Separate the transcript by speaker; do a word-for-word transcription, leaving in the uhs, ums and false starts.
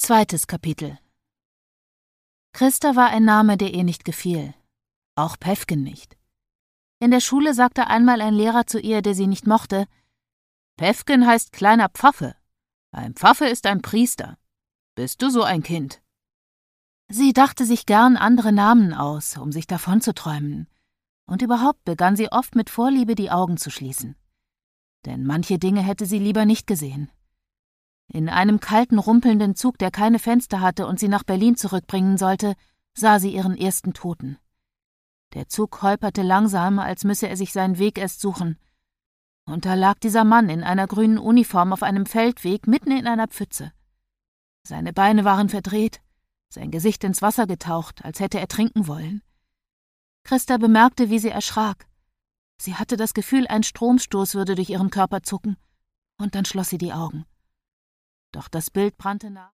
Speaker 1: Zweites Kapitel. Christa war ein Name, der ihr nicht gefiel. Auch Päffgen nicht. In der Schule sagte einmal ein Lehrer zu ihr, der sie nicht mochte: »Päffgen heißt kleiner Pfaffe. Ein Pfaffe ist ein Priester. Bist du so ein Kind?« Sie dachte sich gern andere Namen aus, um sich davon zu träumen. Und überhaupt begann sie oft mit Vorliebe die Augen zu schließen. Denn manche Dinge hätte sie lieber nicht gesehen. In einem kalten, rumpelnden Zug, der keine Fenster hatte und sie nach Berlin zurückbringen sollte, sah sie ihren ersten Toten. Der Zug holperte langsam, als müsse er sich seinen Weg erst suchen. Und da lag dieser Mann in einer grünen Uniform auf einem Feldweg mitten in einer Pfütze. Seine Beine waren verdreht, sein Gesicht ins Wasser getaucht, als hätte er trinken wollen. Christa bemerkte, wie sie erschrak. Sie hatte das Gefühl, ein Stromstoß würde durch ihren Körper zucken, und dann schloss sie die Augen. Doch das Bild brannte nach.